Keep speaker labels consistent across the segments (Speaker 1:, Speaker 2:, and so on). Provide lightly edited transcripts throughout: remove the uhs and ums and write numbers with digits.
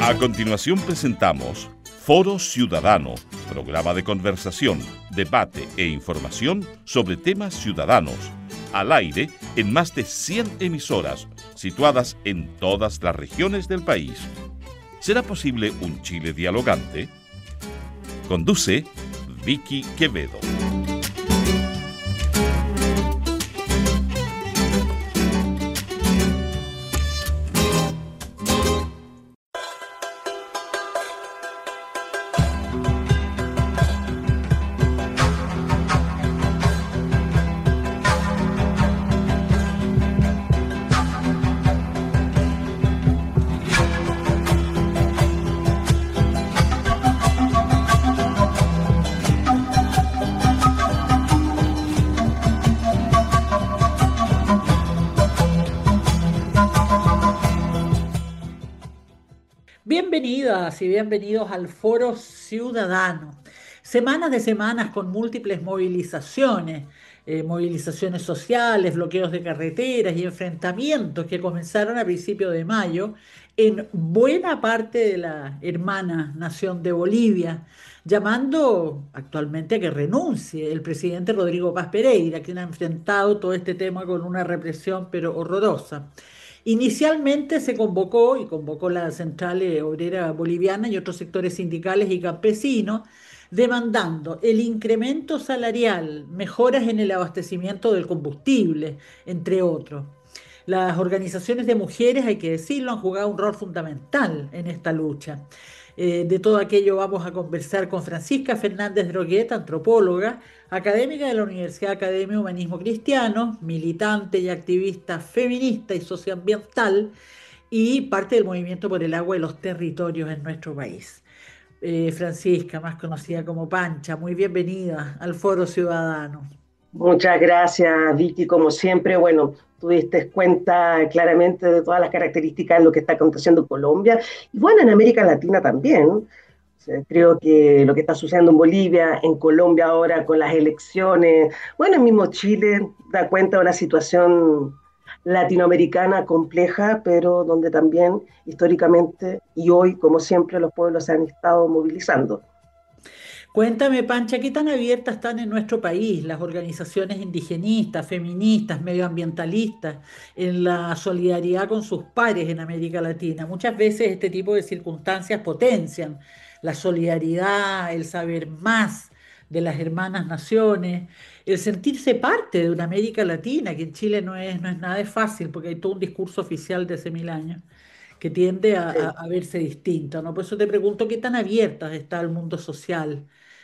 Speaker 1: A continuación presentamos Foro Ciudadano, programa de conversación, debate e información sobre temas ciudadanos, al aire en más de 100 emisoras, situadas en todas las regiones del país. ¿Será posible un Chile dialogante? Conduce Vicky Quevedo.
Speaker 2: Bienvenidas y bienvenidos al Foro Ciudadano. Semanas de semanas con múltiples movilizaciones, movilizaciones sociales, bloqueos de carreteras y enfrentamientos que comenzaron a principios de mayo en buena parte de la hermana nación de Bolivia, llamando actualmente a que renuncie el presidente Rodrigo Paz Pereira, quien ha enfrentado todo este tema con una represión pero horrorosa. Inicialmente se convocó y convocó la Central Obrera Boliviana y otros sectores sindicales y campesinos, demandando el incremento salarial, mejoras en el abastecimiento del combustible, entre otros. Las organizaciones de mujeres, hay que decirlo, han jugado un rol fundamental en esta lucha. De todo aquello vamos a conversar con Francisca Fernández Droguet, antropóloga, académica de la Universidad Academia Humanismo Cristiano, militante y activista feminista y socioambiental y parte del movimiento por el agua y los territorios en nuestro país. Francisca, más conocida como Pancha, muy bienvenida al Foro Ciudadano.
Speaker 3: Muchas gracias, Vicky. Como siempre, bueno, tú diste cuenta claramente de todas las características de lo que está aconteciendo en Colombia y bueno, en América Latina también. O sea, creo que lo que está sucediendo en Bolivia, en Colombia ahora con las elecciones, bueno, en mismo Chile da cuenta de una situación latinoamericana compleja, pero donde también históricamente y hoy, como siempre, los pueblos se han estado movilizando.
Speaker 2: Cuéntame, Pancha, ¿qué tan abiertas están en nuestro país las organizaciones indigenistas, feministas, medioambientalistas en la solidaridad con sus pares en América Latina? Muchas veces este tipo de circunstancias potencian la solidaridad, el saber más de las hermanas naciones, el sentirse parte de una América Latina, que en Chile no es nada de fácil, porque hay todo un discurso oficial de hace 1000 años que tiende a verse distinto, ¿no? Por eso te pregunto, ¿qué tan abiertas está el mundo social?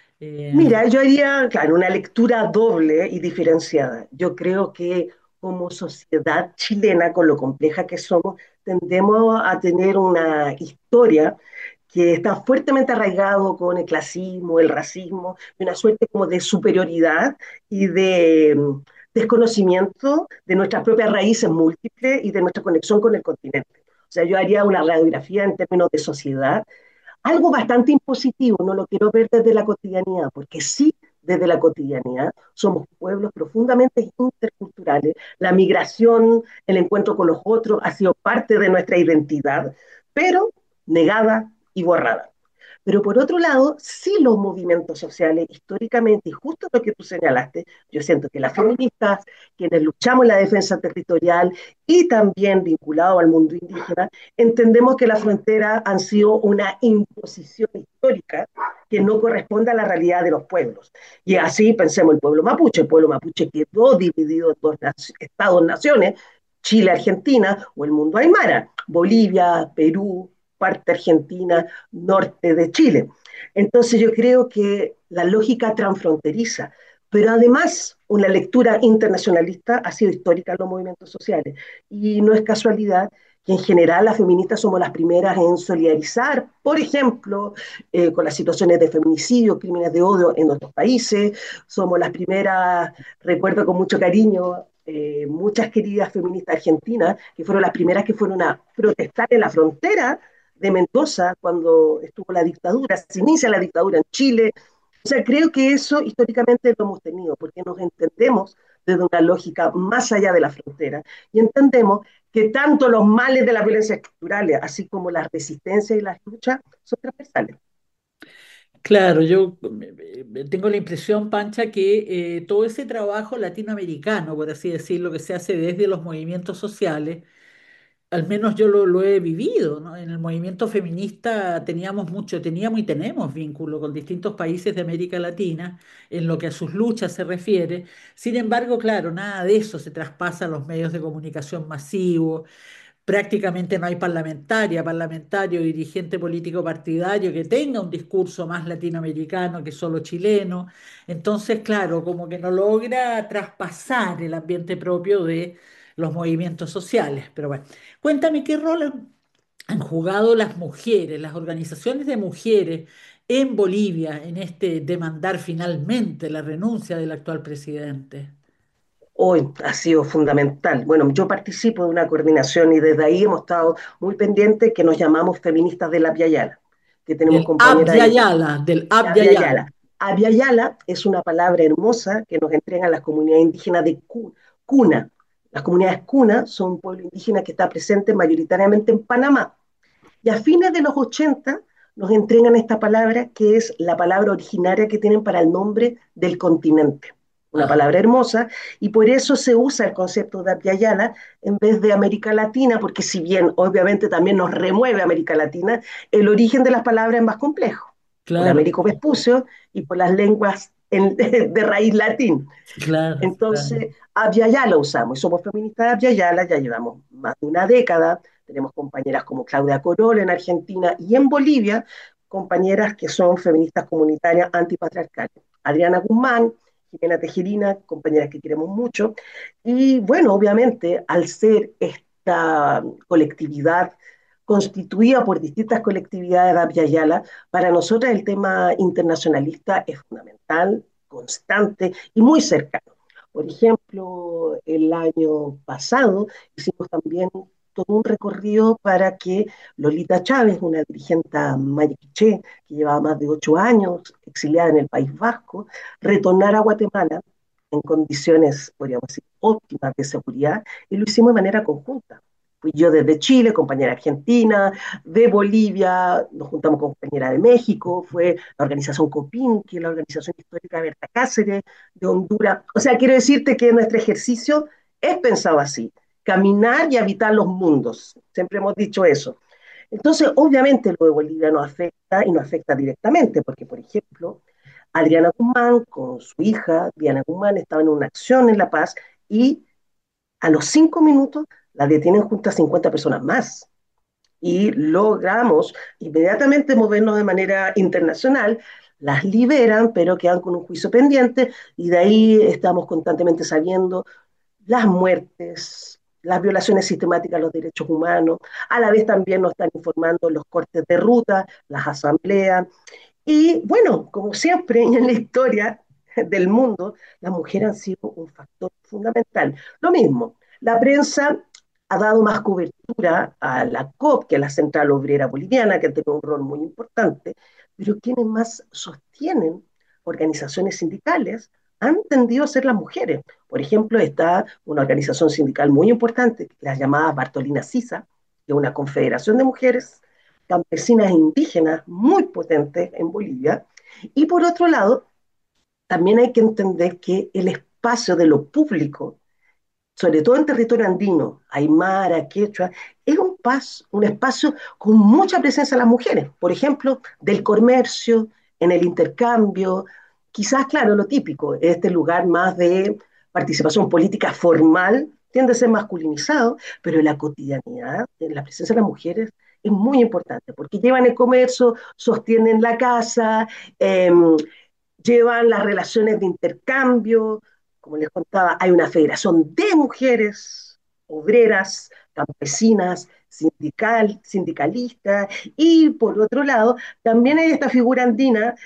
Speaker 2: Eh,
Speaker 3: Mira, yo haría, claro, una lectura doble y diferenciada. Yo creo que como sociedad chilena, con lo compleja que somos, tendemos a tener una historia que está fuertemente arraigado con el clasismo, el racismo, y una suerte como de superioridad y de desconocimiento de nuestras propias raíces múltiples y de nuestra conexión con el continente. O sea, yo haría una radiografía en términos de sociedad algo bastante impositivo, no lo quiero ver desde la cotidianidad, porque sí, desde la cotidianidad somos pueblos profundamente interculturales, la migración, el encuentro con los otros ha sido parte de nuestra identidad, pero negada y borrada. Pero por otro lado, sí los movimientos sociales, históricamente, y justo lo que tú señalaste, yo siento que las feministas, quienes luchamos en la defensa territorial y también vinculado al mundo indígena, entendemos que las fronteras han sido una imposición histórica que no corresponde a la realidad de los pueblos. Y así pensemos el pueblo mapuche quedó dividido en dos estados-naciones, Chile, Argentina o el mundo aymara, Bolivia, Perú, parte argentina, norte de Chile. Entonces yo creo que la lógica transfronteriza, pero además una lectura internacionalista ha sido histórica en los movimientos sociales. Y no es casualidad que en general las feministas somos las primeras en solidarizar, por ejemplo, con las situaciones de feminicidio, crímenes de odio en nuestros países, somos las primeras, recuerdo con mucho cariño, muchas queridas feministas argentinas, que fueron las primeras que fueron a protestar en la frontera de Mendoza cuando estuvo la dictadura, se inicia la dictadura en Chile. O sea, creo que eso históricamente lo hemos tenido, porque nos entendemos desde una lógica más allá de la frontera. Y entendemos que tanto los males de las violencias estructurales, así como las resistencias y las luchas, son transversales.
Speaker 2: Claro, yo tengo la impresión, Pancha, que todo ese trabajo latinoamericano, por así decirlo, que se hace desde los movimientos sociales, al menos yo lo he vivido, ¿no? En el movimiento feminista teníamos y tenemos vínculo con distintos países de América Latina en lo que a sus luchas se refiere. Sin embargo, claro, nada de eso se traspasa a los medios de comunicación masivos. Prácticamente no hay parlamentario, dirigente político partidario que tenga un discurso más latinoamericano que solo chileno. Entonces, claro, como que no logra traspasar el ambiente propio de los movimientos sociales. Pero bueno, cuéntame qué rol han jugado las mujeres, las organizaciones de mujeres en Bolivia en este demandar finalmente la renuncia del actual presidente.
Speaker 3: Hoy ha sido fundamental. Bueno, yo participo de una coordinación y desde ahí hemos estado muy pendientes que nos llamamos feministas de la Via Yala, que tenemos compañeras en
Speaker 2: Del
Speaker 3: la
Speaker 2: Abya
Speaker 3: Via
Speaker 2: Yala.
Speaker 3: Yala. Abya Yala es una palabra hermosa que nos entregan las comunidades indígenas de Cuna. Las comunidades Cuna son un pueblo indígena que está presente mayoritariamente en Panamá. Y a fines de los 80 nos entregan esta palabra que es la palabra originaria que tienen para el nombre del continente. Una
Speaker 2: Ajá,
Speaker 3: palabra hermosa, y por eso se usa el concepto de Abya en vez de América Latina, porque si bien obviamente también nos remueve América Latina, el origen de las palabras es más complejo, por
Speaker 2: claro,
Speaker 3: Américo Vespucio y por las lenguas de raíz latín.
Speaker 2: claro, claro.
Speaker 3: Entonces, Abya lo usamos y somos feministas de Abya ya llevamos más de una década. Tenemos compañeras como Claudia Corol en Argentina y en Bolivia, compañeras que son feministas comunitarias antipatriarcales. Adriana Guzmán, Jimena Tejerina, compañeras que queremos mucho. Y bueno, obviamente, al ser esta colectividad constituida por distintas colectividades de Abya Yala, para nosotros el tema internacionalista es fundamental, constante y muy cercano. Por ejemplo, el año pasado hicimos también todo un recorrido para que Lolita Chávez, una dirigente mayaquiché que llevaba más de 8 años exiliada en el País Vasco, retornara a Guatemala en condiciones, podríamos decir, óptimas de seguridad, y lo hicimos de manera conjunta. Fui yo desde Chile, compañera argentina, de Bolivia, nos juntamos con compañera de México, fue la organización COPIN, que es la organización histórica de Berta Cáceres, de Honduras. O sea, quiero decirte que nuestro ejercicio es pensado así, caminar y habitar los mundos. Siempre hemos dicho eso. Entonces, obviamente lo de Bolivia nos afecta y nos afecta directamente, porque, por ejemplo, Adriana Guzmán con su hija, Diana Guzmán, estaba en una acción en La Paz y a los 5 minutos la detienen junto a 50 personas más y logramos inmediatamente movernos de manera internacional, las liberan, pero quedan con un juicio pendiente y de ahí estamos constantemente sabiendo las muertes, las violaciones sistemáticas a los derechos humanos, a la vez también nos están informando los cortes de ruta, las asambleas, y bueno, como siempre en la historia del mundo, las mujeres han sido un factor fundamental. Lo mismo, la prensa ha dado más cobertura a la COP, que es la Central Obrera Boliviana, que tiene un rol muy importante, pero quienes más sostienen organizaciones sindicales han tendido a ser las mujeres. Por ejemplo, está una organización sindical muy importante, la llamada Bartolina Sisa, que es una confederación de mujeres campesinas e indígenas muy potentes en Bolivia. Y por otro lado, también hay que entender que el espacio de lo público, sobre todo en territorio andino, aymara, quechua, es un espacio con mucha presencia de las mujeres. Por ejemplo, del comercio, en el intercambio, quizás, claro, lo típico, este lugar más de participación política formal tiende a ser masculinizado, pero en la cotidianidad, en la presencia de las mujeres es muy importante, porque llevan el comercio, sostienen la casa, eh, llevan las relaciones de intercambio, como les contaba, hay una federación de mujeres obreras, campesinas, sindicalistas, y por otro lado, también hay esta figura andina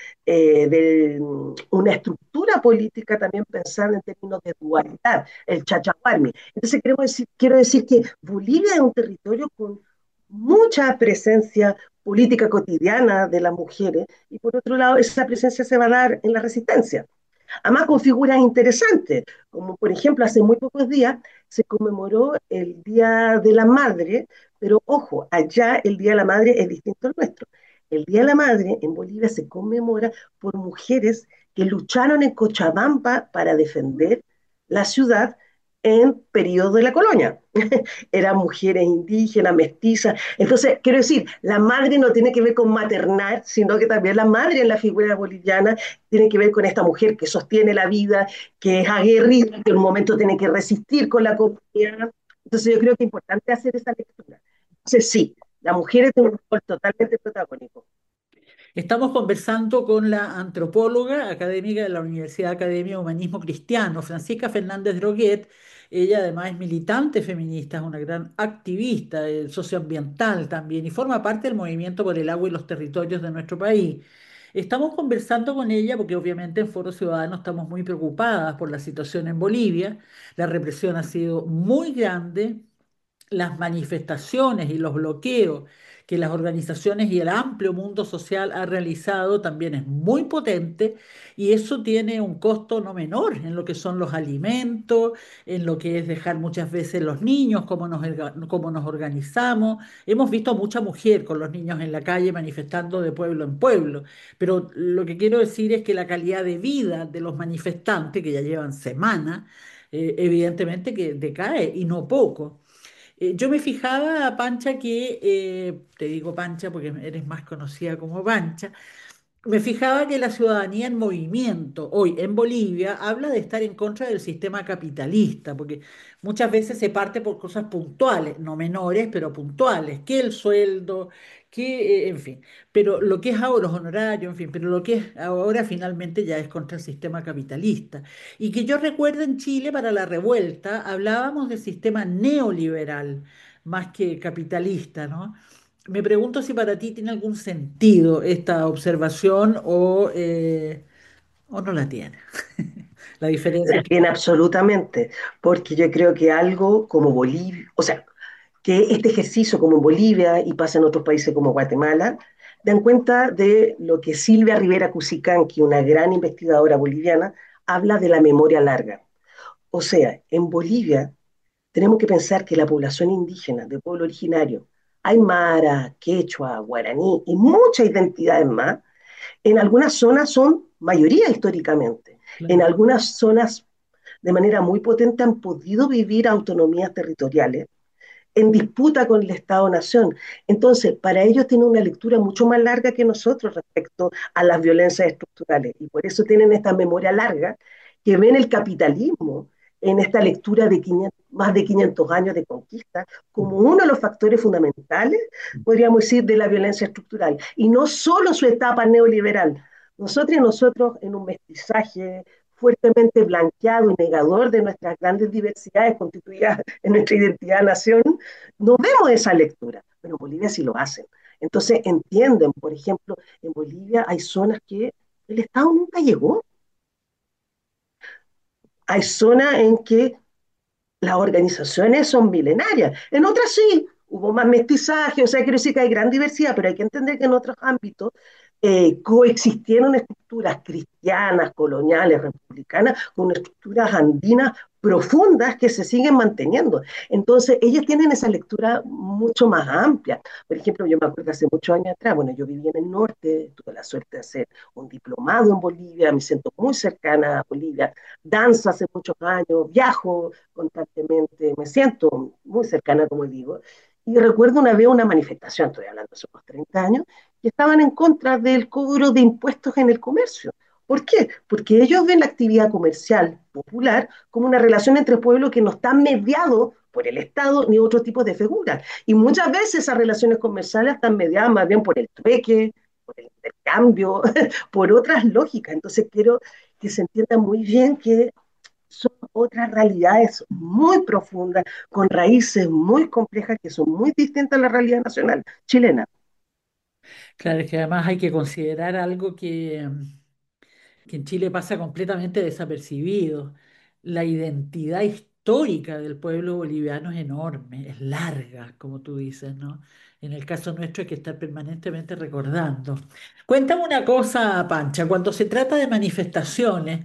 Speaker 3: de una estructura política también pensada en términos de dualidad, el chachahuarmi. Entonces quiero decir que Bolivia es un territorio con mucha presencia política cotidiana de las mujeres, y por otro lado, esa presencia se va a dar en la resistencia. Además con figuras interesantes, como por ejemplo hace muy pocos días se conmemoró el Día de la Madre, pero ojo, allá el Día de la Madre es distinto al nuestro. El Día de la Madre en Bolivia se conmemora por mujeres que lucharon en Cochabamba para defender la ciudad en periodo de la colonia. Eran mujeres indígenas, mestizas. Entonces, quiero decir, la madre no tiene que ver con maternar, sino que también la madre en la figura boliviana tiene que ver con esta mujer que sostiene la vida, que es aguerrida, que en un momento tiene que resistir con la comunidad. Entonces, yo creo que es importante hacer esa lectura. Entonces, sí, la mujer tiene un rol totalmente protagónico.
Speaker 2: Estamos conversando con la antropóloga académica de la Universidad Academia de Humanismo Cristiano, Francisca Fernández Droguet. Ella además es militante feminista, es una gran activista socioambiental también y forma parte del movimiento por el agua y los territorios de nuestro país. Estamos conversando con ella porque obviamente en Foro Ciudadano estamos muy preocupadas por la situación en Bolivia. La represión ha sido muy grande, las manifestaciones y los bloqueos que las organizaciones y el amplio mundo social ha realizado también es muy potente y eso tiene un costo no menor en lo que son los alimentos, en lo que es dejar muchas veces los niños, cómo nos organizamos. Hemos visto mucha mujer con los niños en la calle manifestando de pueblo en pueblo, pero lo que quiero decir es que la calidad de vida de los manifestantes, que ya llevan semanas, evidentemente que decae y no poco. Yo me fijaba, Pancha, te digo Pancha porque eres más conocida como Pancha, me fijaba que la ciudadanía en movimiento hoy en Bolivia habla de estar en contra del sistema capitalista, porque muchas veces se parte por cosas puntuales, no menores, pero puntuales, que el sueldo, en fin, pero lo que es ahora los honorarios, en fin, pero lo que es ahora finalmente ya es contra el sistema capitalista. Y que yo recuerdo en Chile para la revuelta hablábamos del sistema neoliberal más que capitalista, ¿no? Me pregunto si para ti tiene algún sentido esta observación o no la tiene. La diferencia
Speaker 3: La
Speaker 2: entre...
Speaker 3: tiene absolutamente, porque yo creo que algo como Bolivia, o sea, que este ejercicio como en Bolivia y pasa en otros países como Guatemala, dan cuenta de lo que Silvia Rivera Cusicanqui, una gran investigadora boliviana, habla de la memoria larga. O sea, en Bolivia tenemos que pensar que la población indígena de pueblo originario, aymara, quechua, guaraní y muchas identidades más, en algunas zonas son mayoría históricamente, en
Speaker 2: Claro.
Speaker 3: algunas zonas de manera muy potente han podido vivir autonomías territoriales en disputa con el Estado-Nación. Entonces, para ellos tienen una lectura mucho más larga que nosotros respecto a las violencias estructurales y por eso tienen esta memoria larga que ven el capitalismo en esta lectura de 500, más de 500 años de conquista como uno de los factores fundamentales, podríamos decir, de la violencia estructural. Y no solo su etapa neoliberal. Nosotros en un mestizaje fuertemente blanqueado y negador de nuestras grandes diversidades constituidas en nuestra identidad nación, no vemos esa lectura, pero en Bolivia sí lo hacen. Entonces entienden, por ejemplo, en Bolivia hay zonas que el Estado nunca llegó. Hay zonas en que las organizaciones son milenarias, en otras sí, hubo más mestizaje, o sea, quiero decir que hay gran diversidad, pero hay que entender que en otros ámbitos coexistieron estructuras cristianas, coloniales, republicanas, con estructuras andinas profundas que se siguen manteniendo. Entonces, ellos tienen esa lectura mucho más amplia. Por ejemplo, yo me acuerdo hace muchos años atrás, bueno, yo vivía en el norte, tuve la suerte de hacer un diplomado en Bolivia, me siento muy cercana a Bolivia, danzo hace muchos años, viajo constantemente, me siento muy cercana, como digo, y recuerdo una vez una manifestación, estoy hablando hace unos 30 años, que estaban en contra del cobro de impuestos en el comercio. ¿Por qué? Porque ellos ven la actividad comercial popular como una relación entre pueblos que no está mediado por el Estado ni otro tipo de figuras. Y muchas veces esas relaciones comerciales están mediadas más bien por el trueque, por el intercambio, por otras lógicas. Entonces quiero que se entienda muy bien que son otras realidades muy profundas, con raíces muy complejas que son muy distintas a la realidad nacional chilena.
Speaker 2: Claro, es que además hay que considerar algo que en Chile pasa completamente desapercibido, la identidad histórica histórica del pueblo boliviano es enorme, es larga, como tú dices, ¿no? En el caso nuestro hay que estar permanentemente recordando. Cuéntame una cosa, Pancha, cuando se trata de manifestaciones,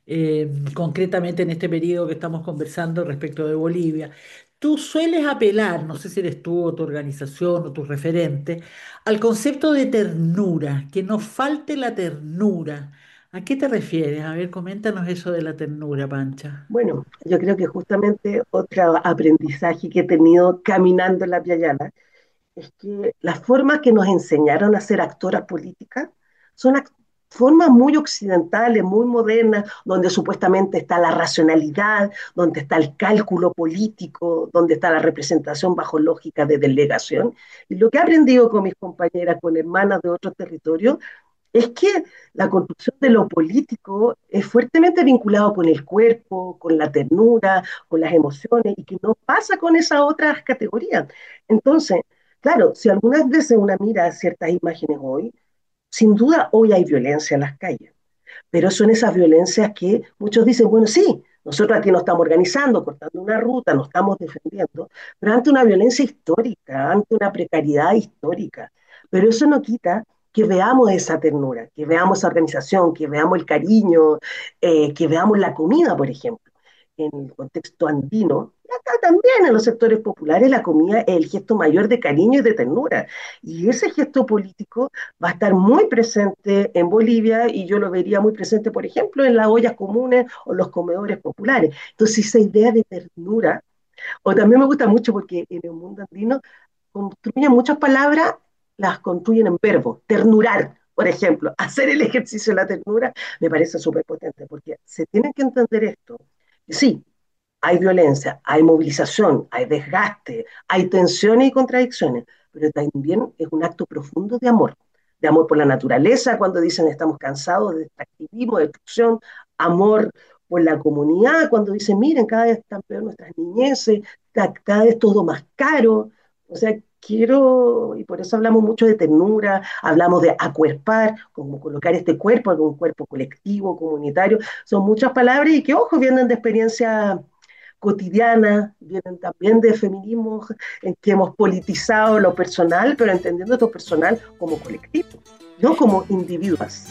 Speaker 2: concretamente en este periodo que estamos conversando respecto de Bolivia, tú sueles apelar, no sé si eres tú o tu organización o tu referente, al concepto de ternura, que no falte la ternura. ¿A qué te refieres? A ver, coméntanos eso de la ternura, Pancha.
Speaker 3: Bueno, yo creo que justamente otro aprendizaje que he tenido caminando en la Yala es que las formas que nos enseñaron a ser actoras políticas son formas muy occidentales, muy modernas, donde supuestamente está la racionalidad, donde está el cálculo político, donde está la representación bajo lógica de delegación. Y lo que he aprendido con mis compañeras, con hermanas de otros territorios, es que la construcción de lo político es fuertemente vinculado con el cuerpo, con la ternura, con las emociones, y que no pasa con esas otras categorías. Entonces, claro, si algunas veces una mira ciertas imágenes hoy, sin duda hoy hay violencia en las calles, pero son esas violencias que muchos dicen, bueno, sí, nosotros aquí nos estamos organizando, cortando una ruta, nos estamos defendiendo, pero ante una violencia histórica, ante una precariedad histórica. Pero eso no quita que veamos esa ternura, que veamos esa organización, que veamos el cariño, que veamos la comida, por ejemplo. En el contexto andino, acá también en los sectores populares, la comida es el gesto mayor de cariño y de ternura. Y ese gesto político va a estar muy presente en Bolivia y yo lo vería muy presente, por ejemplo, en las ollas comunes o los comedores populares. Entonces, esa idea de ternura, o también me gusta mucho porque en el mundo andino construyen muchas palabras, las construyen en verbos. Ternurar, por ejemplo, hacer el ejercicio de la ternura me parece súper potente porque se tiene que entender esto. Sí, hay violencia, hay movilización, hay desgaste, hay tensiones y contradicciones, pero también es un acto profundo de amor por la naturaleza, cuando dicen estamos cansados de extractivismo, de destrucción, amor por la comunidad, cuando dicen, miren, cada vez están peor nuestras niñeces, cada vez todo más caro, o sea, quiero, y por eso hablamos mucho de ternura, hablamos de acuerpar, como colocar este cuerpo en un cuerpo colectivo, comunitario, son muchas palabras y que, ojo, vienen de experiencia cotidiana, vienen también de feminismos en que hemos politizado lo personal, pero entendiendo esto personal como colectivo, no como individuos.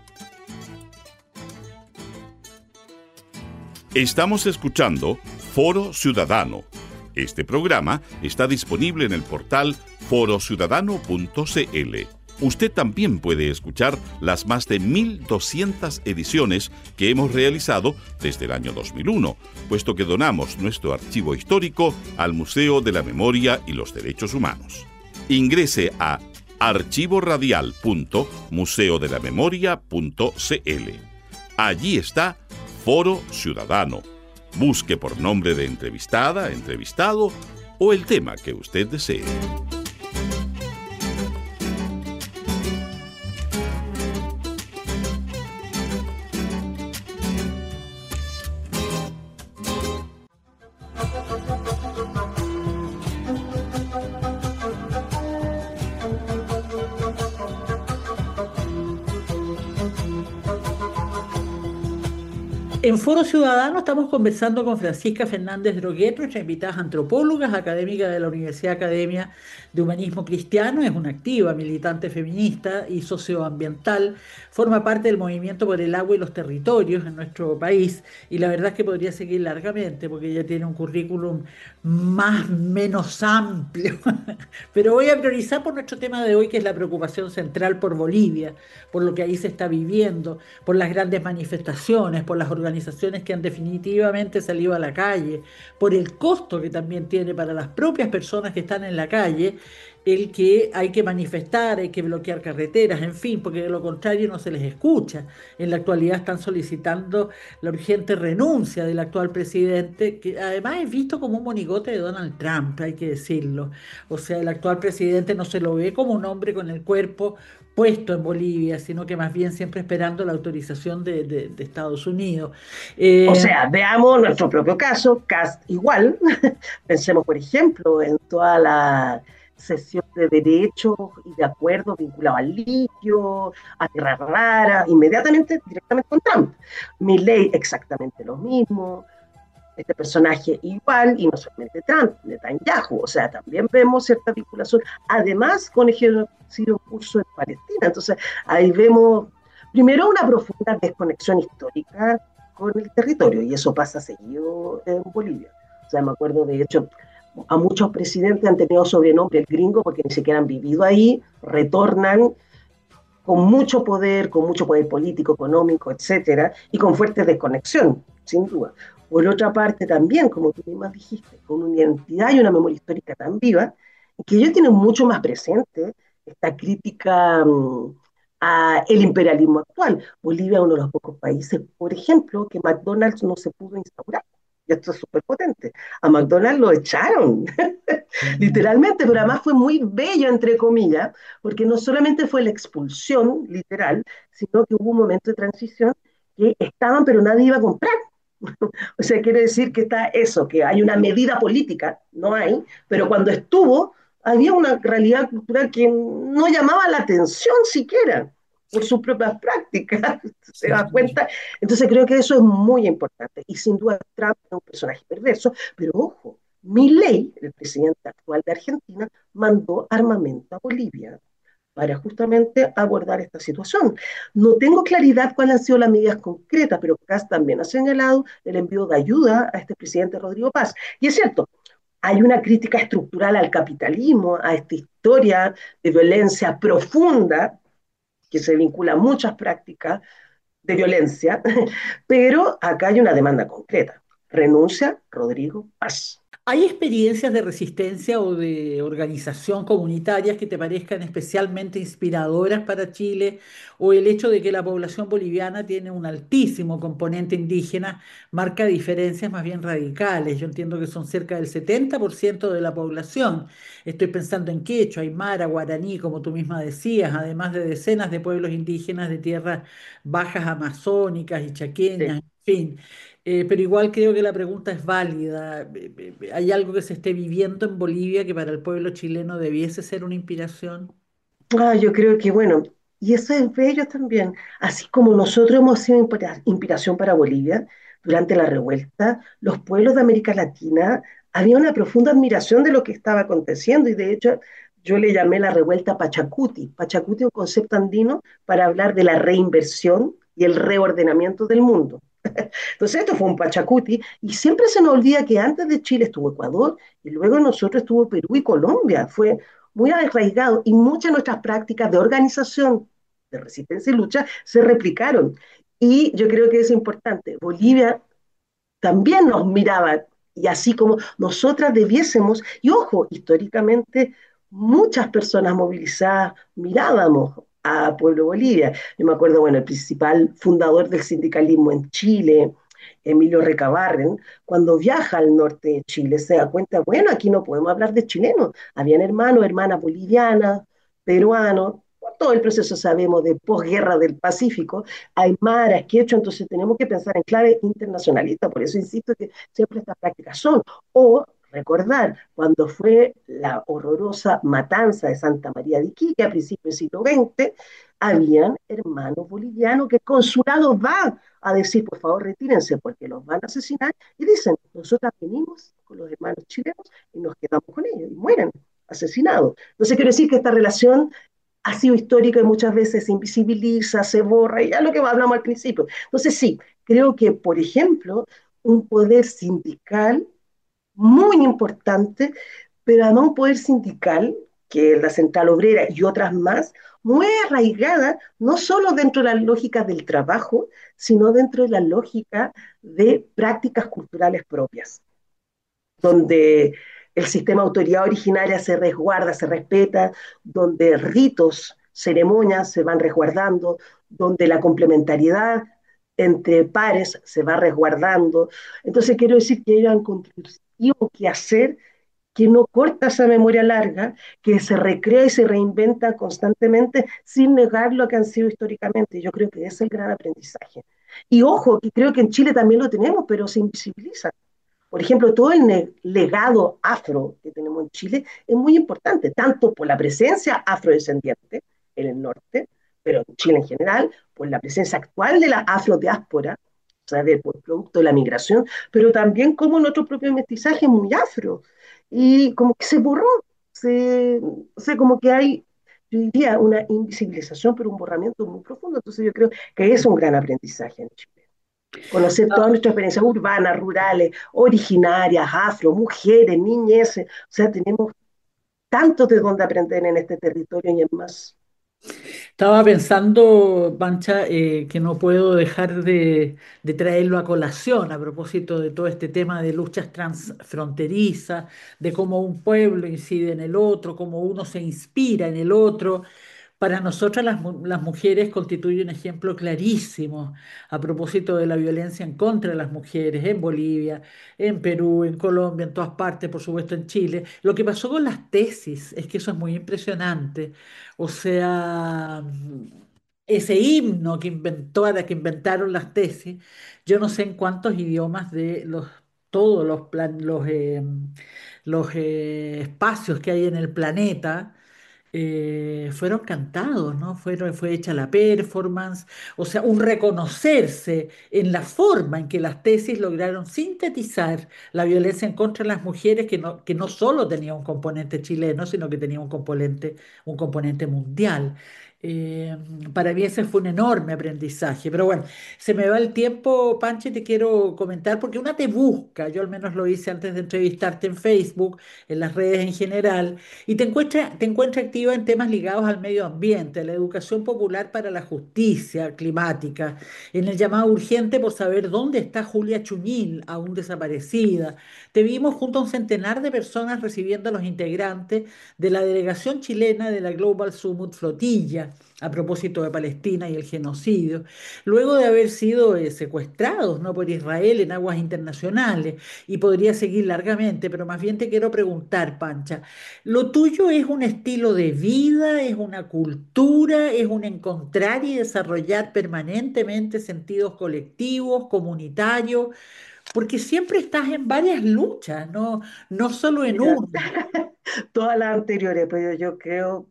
Speaker 1: Estamos escuchando Foro Ciudadano. Este programa está disponible en el portal forociudadano.cl. Usted también puede escuchar las más de 1.200 ediciones que hemos realizado desde el año 2001, puesto que donamos nuestro archivo histórico al Museo de la Memoria y los Derechos Humanos. Ingrese a archivoradial.museodelamemoria.cl. Allí está Foro Ciudadano. Busque por nombre de entrevistada, entrevistado o el tema que usted desee.
Speaker 2: En Foro Ciudadano estamos conversando con Francisca Fernández Droguet, nuestra invitada antropóloga, académica de la Universidad Academia de Humanismo Cristiano, es una activa militante feminista y socioambiental, forma parte del movimiento por el agua y los territorios en nuestro país y la verdad es que podría seguir largamente porque ella tiene un currículum más menos amplio, pero voy a priorizar por nuestro tema de hoy que es la preocupación central por Bolivia, por lo que ahí se está viviendo, por las grandes manifestaciones, por las organizaciones que han definitivamente salido a la calle, por el costo que también tiene para las propias personas que están en la calle, el que hay que manifestar, hay que bloquear carreteras, en fin, porque de lo contrario no se les escucha. En la actualidad están solicitando la urgente renuncia del actual presidente, que además es visto como un monigote de Donald Trump, hay que decirlo. O sea, el actual presidente no se lo ve como un hombre con el cuerpo puesto en Bolivia, sino que más bien siempre esperando la autorización de Estados Unidos.
Speaker 3: O
Speaker 2: Eh,
Speaker 3: sea, veamos nuestro propio caso, CAST igual. Pensemos, por ejemplo, en toda la sesión de derechos y de acuerdos vinculados al litio, a tierra rara, inmediatamente, directamente con Trump. Mi ley exactamente lo mismo. este personaje igual, y no solamente Trump, Netanyahu, o sea, también vemos cierta vinculación, además con el genocidio en curso en Palestina. Entonces, ahí vemos primero una profunda desconexión histórica con el territorio, y eso pasa seguido en Bolivia. O sea, me acuerdo, de hecho, a muchos presidentes han tenido sobrenombre el gringo porque ni siquiera han vivido ahí, retornan con mucho poder político, económico, etcétera, y con fuerte desconexión, sin duda. Por otra parte, también, como tú misma dijiste, con una identidad y una memoria histórica tan viva, que ellos tienen mucho más presente esta crítica a el imperialismo actual. Bolivia es uno de los pocos países, por ejemplo, que McDonald's no se pudo instaurar. Y esto es súper potente. A McDonald's lo echaron, literalmente, pero además fue muy bello, entre comillas, porque no solamente fue la expulsión, literal, sino que hubo un momento de transición que estaban, pero nadie iba a comprar. O sea, quiere decir que está eso, que hay una medida política, no hay, pero cuando estuvo, había una realidad cultural que no llamaba la atención siquiera por sus propias prácticas, se da
Speaker 2: Sí.
Speaker 3: cuenta. Entonces creo que eso es muy importante. Y sin duda Trump es un personaje perverso, pero ojo, Milei, el presidente actual de Argentina, mandó armamento a Bolivia para justamente abordar esta situación. No tengo claridad cuáles han sido las medidas concretas, pero Kass también ha señalado el envío de ayuda a este presidente Rodrigo Paz. Y es cierto, hay una crítica estructural al capitalismo, a esta historia de violencia profunda que se vincula a muchas prácticas de violencia, pero acá hay una demanda concreta. Renuncia Rodrigo Paz.
Speaker 2: ¿Hay experiencias de resistencia o de organización comunitarias que te parezcan especialmente inspiradoras para Chile? ¿O el hecho de que la población boliviana tiene un altísimo componente indígena marca diferencias más bien radicales? Yo entiendo que son cerca del 70% de la población. Estoy pensando en quechua, aymara, guaraní, como tú misma decías, además de decenas de pueblos indígenas de tierras bajas amazónicas y
Speaker 3: Sí.
Speaker 2: chaqueñas, en fin. Pero igual creo que la pregunta es válida. ¿Hay algo que se esté viviendo en Bolivia que para el pueblo chileno debiese ser una inspiración?
Speaker 3: Yo creo que, bueno, y eso es bello también. Así como nosotros hemos sido inspiración para Bolivia durante la revuelta, los pueblos de América Latina había una profunda admiración de lo que estaba aconteciendo, y de hecho yo le llamé la revuelta Pachacuti. Pachacuti es un concepto andino para hablar de la reinversión y el reordenamiento del mundo. Entonces esto fue un Pachacuti, y siempre se nos olvida que antes de Chile estuvo Ecuador, y luego nosotros estuvo Perú y Colombia. Fue muy arraigado, y muchas de nuestras prácticas de organización, de resistencia y lucha se replicaron. Y yo creo que es importante. Bolivia también nos miraba, y así como nosotras debiésemos, y ojo, históricamente muchas personas movilizadas mirábamos a Pueblo Bolivia. Yo me acuerdo, bueno, el principal fundador del sindicalismo en Chile, Emilio Recabarren, cuando viaja al norte de Chile, se da cuenta, bueno, aquí no podemos hablar de chilenos, habían hermanos, hermanas bolivianas, peruanos, por todo el proceso sabemos de posguerra del Pacífico, aymaras, quechua, entonces tenemos que pensar en clave internacionalista, por eso insisto que siempre estas prácticas son, o recordar cuando fue la horrorosa matanza de Santa María de Iquique a principios del siglo XX, habían hermanos bolivianos que el consulado va a decir, por favor, retírense porque los van a asesinar, y dicen, nosotros venimos con los hermanos chilenos y nos quedamos con ellos, y mueren asesinados. Entonces quiero decir que esta relación ha sido histórica y muchas veces se invisibiliza, se borra, y ya lo que hablamos al principio. Entonces sí, creo que, por ejemplo, un poder sindical muy importante, pero además un poder sindical, que es la Central Obrera y otras más, muy arraigada, no solo dentro de la lógica del trabajo, sino dentro de la lógica de prácticas culturales propias, donde el sistema de autoridad originaria se resguarda, se respeta, donde ritos, ceremonias se van resguardando, donde la complementariedad entre pares se va resguardando. Entonces quiero decir que ellos han contribuido que hacer que no corta esa memoria larga, que se recrea y se reinventa constantemente sin negar lo que han sido históricamente. Yo creo que ese es el gran aprendizaje. Y ojo, que creo que en Chile también lo tenemos, pero se invisibiliza. Por ejemplo, todo el legado afro que tenemos en Chile es muy importante, tanto por la presencia afrodescendiente en el norte, pero en Chile en general, por la presencia actual de la afrodiáspora. O saber, por producto de la migración, pero también como nuestro propio mestizaje es muy afro. Y como que se borró, o sea, como que hay, yo diría, una invisibilización, pero un borramiento muy profundo. Entonces yo creo que es un gran aprendizaje en Chile. Conocer todas nuestras experiencias urbanas, rurales, originarias, afro, mujeres, niñeces. O sea, tenemos tanto de dónde aprender en este territorio y en más.
Speaker 2: Estaba pensando, Pancha, que no puedo dejar de traerlo a colación a propósito de todo este tema de luchas transfronterizas, de cómo un pueblo incide en el otro, cómo uno se inspira en el otro. Para nosotras las mujeres constituyen un ejemplo clarísimo a propósito de la violencia en contra de las mujeres en Bolivia, en Perú, en Colombia, en todas partes, por supuesto en Chile. Lo que pasó con las tesis es que eso es muy impresionante. O sea, ese himno que que inventaron las tesis, yo no sé en cuántos idiomas de todos los espacios que hay en el planeta fueron cantados, ¿no? Fue hecha la performance, o sea, un reconocerse en la forma en que las tesis lograron sintetizar la violencia en contra de las mujeres, que no solo tenía un componente chileno, sino que tenía un componente mundial. Eh, para mí ese fue un enorme aprendizaje, pero bueno, se me va el tiempo, Panche, te quiero comentar, porque una te busca, yo al menos lo hice antes de entrevistarte en Facebook, en las redes en general, y te encuentra activa en temas ligados al medio ambiente, a la educación popular para la justicia climática, en el llamado urgente por saber dónde está Julia Chuñil, aún desaparecida. Te vimos junto a un centenar de personas recibiendo a los integrantes de la delegación chilena de la Global Summit Flotilla, a propósito de Palestina y el genocidio, luego de haber sido secuestrados, ¿no?, por Israel en aguas internacionales. Y podría seguir largamente, pero más bien te quiero preguntar, Pancha, ¿lo tuyo es un estilo de vida, es una cultura, es un encontrar y desarrollar permanentemente sentidos colectivos, comunitarios? Porque siempre estás en varias luchas, no, no solo en
Speaker 3: Mira,
Speaker 2: una.
Speaker 3: todas las anteriores, pero yo creo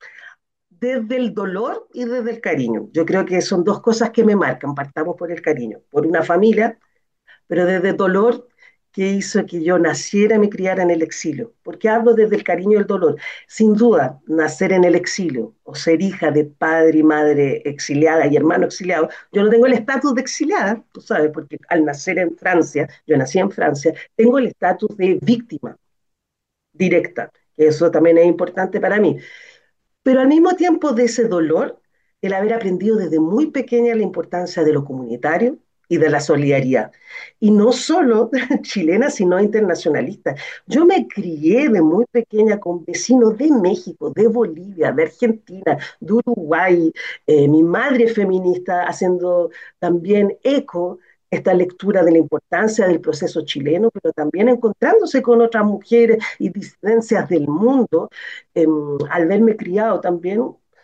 Speaker 3: desde el dolor y desde el cariño. Yo creo que son dos cosas que me marcan. Partamos por el cariño, por una familia, pero desde el dolor que hizo que yo naciera y me criara en el exilio. ¿Por qué hablo desde el cariño y el dolor? Sin duda, nacer en el exilio o ser hija de padre y madre exiliada y hermano exiliado, yo no tengo el estatus de exiliada, tú sabes, porque al nacer en Francia, yo nací en Francia, tengo el estatus de víctima directa, que eso también es importante para mí. Pero al mismo tiempo de ese dolor, el haber aprendido desde muy pequeña la importancia de lo comunitario y de la solidaridad. Y no solo chilena, sino internacionalista. Yo me crié de muy pequeña con vecinos de México, de Bolivia, de Argentina, de Uruguay. Mi madre feminista haciendo también eco esta lectura de la importancia del proceso chileno, pero también encontrándose con otras mujeres y disidencias del mundo, al verme criado también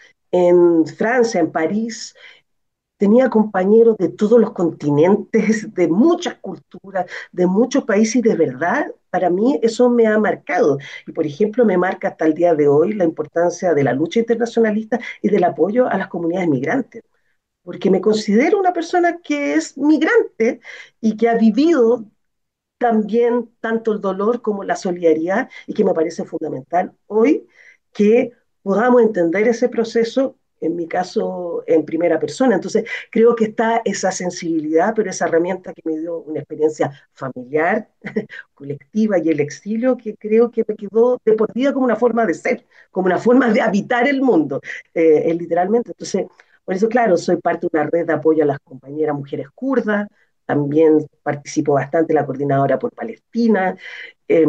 Speaker 3: en Francia, en París, tenía compañeros de todos los continentes, de muchas culturas, de muchos países y de verdad, para mí eso me ha marcado. Y por ejemplo, me marca hasta el día de hoy la importancia de la lucha internacionalista y del apoyo a las comunidades migrantes. Porque me considero una persona que es migrante y que ha vivido también tanto el dolor como la solidaridad y que me parece fundamental hoy que podamos entender ese proceso, en mi caso, en primera persona. Entonces, creo que está esa sensibilidad, pero esa herramienta que me dio una experiencia familiar, colectiva y el exilio, que creo que me quedó de por vida como una forma de ser, como una forma de habitar el mundo, literalmente. Entonces, por eso, claro, soy parte de una red de apoyo a las compañeras mujeres kurdas, también participo bastante en la coordinadora por Palestina, eh,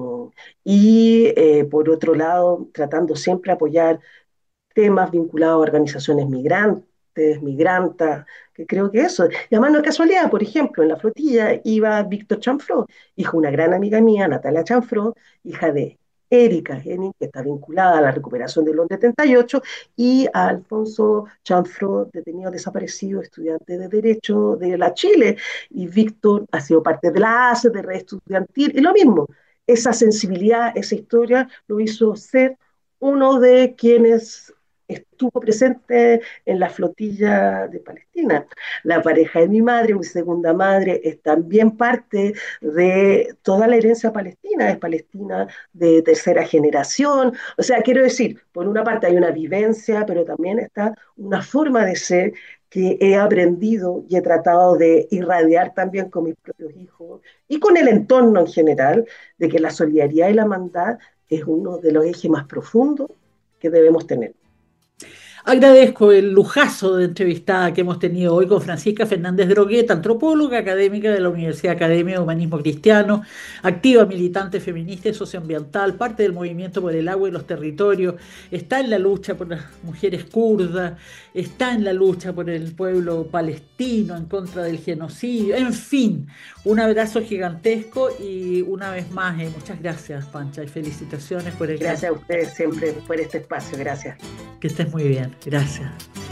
Speaker 3: y por otro lado, tratando siempre de apoyar temas vinculados a organizaciones migrantes, migrantas, que creo que eso. Y además no es casualidad, por ejemplo, en la flotilla iba Víctor Chanfró, hijo de una gran amiga mía, Natalia Chanfró, hija de Erika Henning, que está vinculada a la recuperación de los 78, y a Alfonso Chanfró, detenido desaparecido, estudiante de Derecho de la Chile, y Víctor ha sido parte de la ACE, de Red Estudiantil, y lo mismo, esa sensibilidad, esa historia lo hizo ser uno de quienes estuvo presente en la flotilla de Palestina. La pareja de mi madre, mi segunda madre, es también parte de toda la herencia palestina, es palestina de tercera generación. O sea, quiero decir, por una parte hay una vivencia, pero también está una forma de ser que he aprendido y he tratado de irradiar también con mis propios hijos y con el entorno en general, de que la solidaridad y la hermandad es uno de los ejes más profundos que debemos tener.
Speaker 2: Agradezco el lujazo de entrevistada que hemos tenido hoy con Francisca Fernández Droguet, antropóloga académica de la Universidad Academia de Humanismo Cristiano, activa militante feminista y socioambiental, parte del movimiento por el agua y los territorios, está en la lucha por las mujeres kurdas, está en la lucha por el pueblo palestino en contra del genocidio, en fin, un abrazo gigantesco y una vez más, muchas gracias, Pancha, y felicitaciones por el...
Speaker 3: Gracias a ustedes siempre por este espacio, gracias.
Speaker 2: Que estés muy bien, gracias.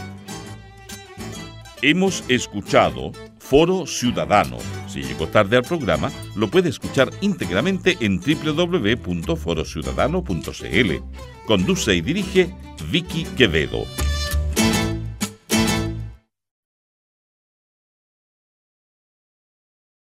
Speaker 1: Hemos escuchado Foro Ciudadano. Si llegó tarde al programa, lo puede escuchar íntegramente en www.forociudadano.cl. Conduce y dirige Vicky Quevedo.